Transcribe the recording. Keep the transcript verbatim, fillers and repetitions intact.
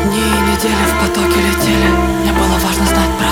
Дни и недели в потоке летели. Мне было важно знать